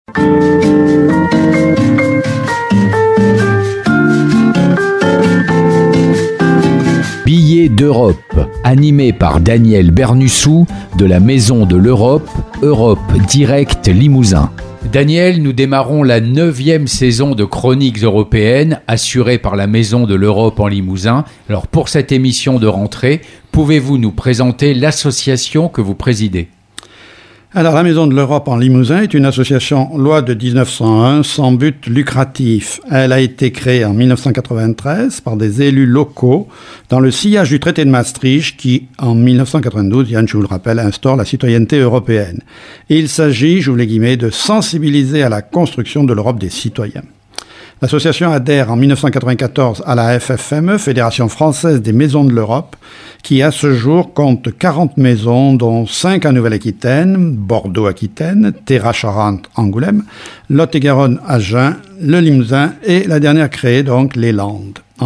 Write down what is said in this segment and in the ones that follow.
Billets d'Europe, animé par Daniel Bernussou de la Maison de l'Europe, Europe Direct Limousin. Daniel, nous démarrons la 9e saison de Chroniques européennes assurée par la Maison de l'Europe en Limousin. Alors pour cette émission de rentrée, pouvez-vous nous présenter l'association que vous présidez ? Alors, la Maison de l'Europe en Limousin est une association loi de 1901 sans but lucratif. Elle a été créée en 1993 par des élus locaux dans le sillage du traité de Maastricht qui, en 1992, Yann, je vous le rappelle, instaure la citoyenneté européenne. Et il s'agit, j'ouvre les guillemets, de sensibiliser à la construction de l'Europe des citoyens. L'association adhère en 1994 à la FFME, Fédération française des maisons de l'Europe, qui à ce jour compte 40 maisons, dont 5 en Nouvelle-Aquitaine, Bordeaux-Aquitaine, Terra-Charente, Angoulême, Lot-et-Garonne, Agen, le Limousin et la dernière créée, donc, les Landes. En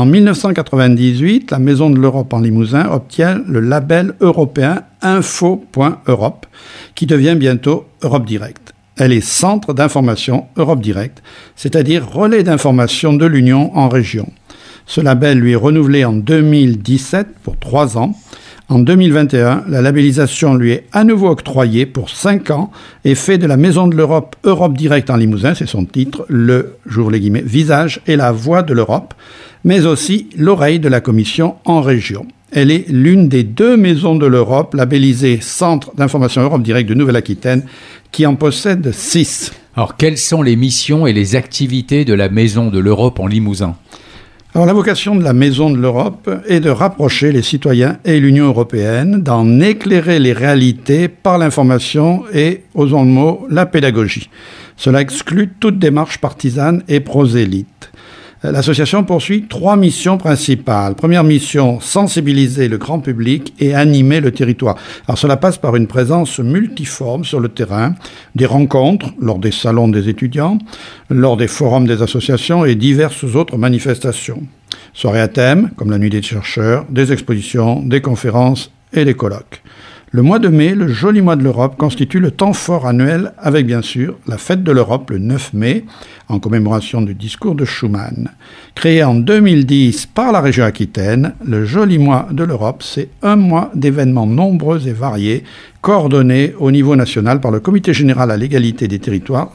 1998, la Maison de l'Europe en Limousin obtient le label européen info.europe, qui devient bientôt Europe Direct. Elle est centre d'information Europe Direct, c'est-à-dire relais d'information de l'Union en région. Ce label lui est renouvelé en 2017 pour 3 ans. En 2021, la labellisation lui est à nouveau octroyée pour 5 ans et fait de la Maison de l'Europe Europe Direct en Limousin, c'est son titre, le, j'ouvre les guillemets, visage et la voix de l'Europe, mais aussi l'oreille de la Commission en région. Elle est l'une des 2 maisons de l'Europe labellisées Centre d'information Europe Direct de Nouvelle-Aquitaine qui en possède 6. Alors, quelles sont les missions et les activités de la Maison de l'Europe en Limousin ? Alors, la vocation de la Maison de l'Europe est de rapprocher les citoyens et l'Union européenne, d'en éclairer les réalités par l'information et, osons le mot, la pédagogie. Cela exclut toute démarche partisane et prosélyte. L'association poursuit 3 missions principales. Première mission, sensibiliser le grand public et animer le territoire. Alors cela passe par une présence multiforme sur le terrain, des rencontres lors des salons des étudiants, lors des forums des associations et diverses autres manifestations. Soirées à thème, comme la nuit des chercheurs, des expositions, des conférences et des colloques. Le mois de mai, le joli mois de l'Europe, constitue le temps fort annuel avec, bien sûr, la fête de l'Europe le 9 mai, en commémoration du discours de Schuman. Créé en 2010 par la région Aquitaine, le joli mois de l'Europe, c'est un mois d'événements nombreux et variés, coordonnés au niveau national par le Comité général à l'égalité des territoires,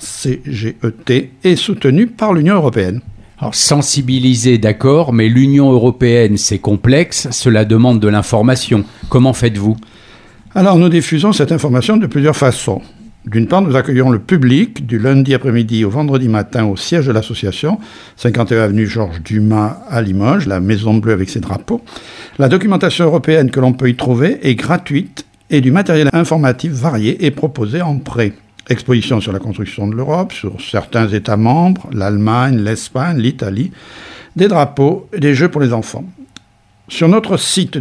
CGET, et soutenu par l'Union européenne. Alors, sensibiliser, d'accord, mais l'Union européenne, c'est complexe, cela demande de l'information. Comment faites-vous ? Alors, nous diffusons cette information de plusieurs façons. D'une part, nous accueillons le public du lundi après-midi au vendredi matin au siège de l'association, 51 avenue Georges Dumas à Limoges, la Maison Bleue avec ses drapeaux. La documentation européenne que l'on peut y trouver est gratuite et du matériel informatif varié est proposé en prêt. Exposition sur la construction de l'Europe, sur certains États membres, l'Allemagne, l'Espagne, l'Italie, des drapeaux et des jeux pour les enfants. Sur notre site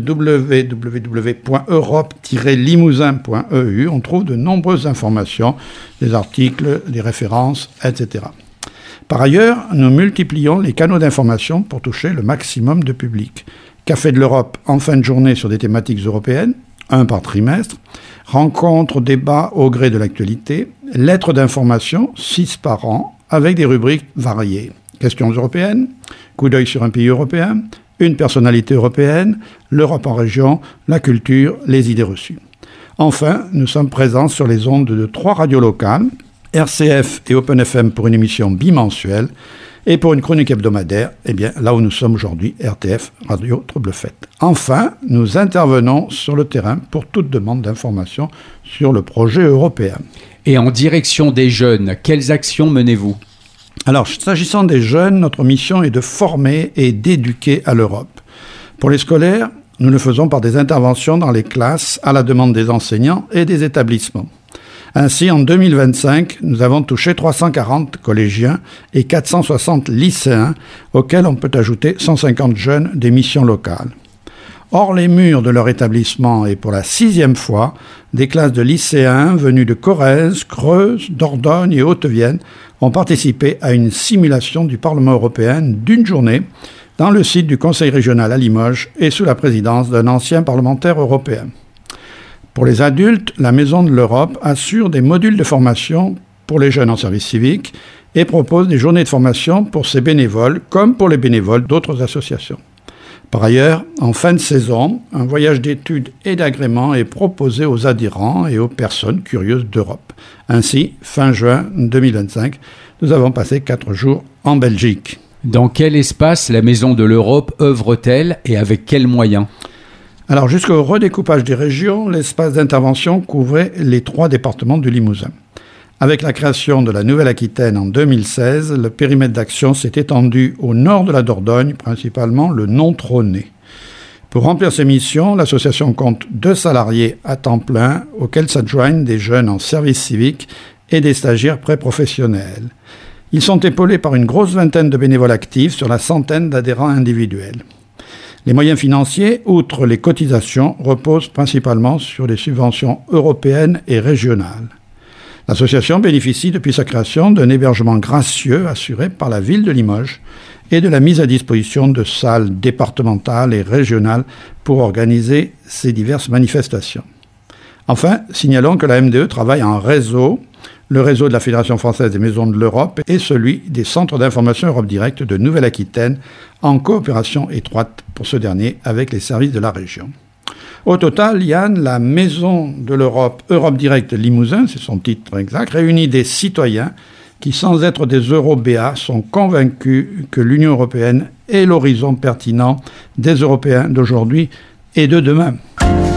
www.europe-limousin.eu, on trouve de nombreuses informations, des articles, des références, etc. Par ailleurs, nous multiplions les canaux d'information pour toucher le maximum de public. Café de l'Europe en fin de journée sur des thématiques européennes, 1 par trimestre, rencontres, débats au gré de l'actualité, lettres d'information, 6 par an, avec des rubriques variées. Questions européennes, coup d'œil sur un pays européen, une personnalité européenne, l'Europe en région, la culture, les idées reçues. Enfin, nous sommes présents sur les ondes de 3 radios locales, RCF et Open FM pour une émission bimensuelle, et pour une chronique hebdomadaire, là où nous sommes aujourd'hui, RTF, Radio Trouble-Fête. Enfin, nous intervenons sur le terrain pour toute demande d'information sur le projet européen. Et en direction des jeunes, quelles actions menez-vous ? Alors, s'agissant des jeunes, notre mission est de former et d'éduquer à l'Europe. Pour les scolaires, nous le faisons par des interventions dans les classes à la demande des enseignants et des établissements. Ainsi, en 2025, nous avons touché 340 collégiens et 460 lycéens, auxquels on peut ajouter 150 jeunes des missions locales. Hors les murs de leur établissement et pour la 6e fois, des classes de lycéens venus de Corrèze, Creuse, Dordogne et Haute-Vienne ont participé à une simulation du Parlement européen d'une journée dans le site du Conseil régional à Limoges et sous la présidence d'un ancien parlementaire européen. Pour les adultes, la Maison de l'Europe assure des modules de formation pour les jeunes en service civique et propose des journées de formation pour ses bénévoles comme pour les bénévoles d'autres associations. Par ailleurs, en fin de saison, un voyage d'études et d'agrément est proposé aux adhérents et aux personnes curieuses d'Europe. Ainsi, fin juin 2025, nous avons passé 4 jours en Belgique. Dans quel espace la Maison de l'Europe œuvre-t-elle et avec quels moyens ? Alors, jusqu'au redécoupage des régions, l'espace d'intervention couvrait les 3 départements du Limousin. Avec la création de la Nouvelle-Aquitaine en 2016, le périmètre d'action s'est étendu au nord de la Dordogne, principalement le non-trôné. Pour remplir ses missions, l'association compte 2 salariés à temps plein, auxquels s'adjoignent des jeunes en service civique et des stagiaires pré-professionnels. Ils sont épaulés par une grosse vingtaine de bénévoles actifs sur la centaine d'adhérents individuels. Les moyens financiers, outre les cotisations, reposent principalement sur les subventions européennes et régionales. L'association bénéficie depuis sa création d'un hébergement gracieux assuré par la ville de Limoges et de la mise à disposition de salles départementales et régionales pour organiser ces diverses manifestations. Enfin, signalons que la MDE travaille en réseau, le réseau de la Fédération française des maisons de l'Europe et celui des centres d'information Europe Direct de Nouvelle-Aquitaine, en coopération étroite pour ce dernier avec les services de la région. Au total, Yann, la Maison de l'Europe, Europe Direct Limousin, c'est son titre exact, réunit des citoyens qui, sans être des Eurobéats, sont convaincus que l'Union européenne est l'horizon pertinent des Européens d'aujourd'hui et de demain.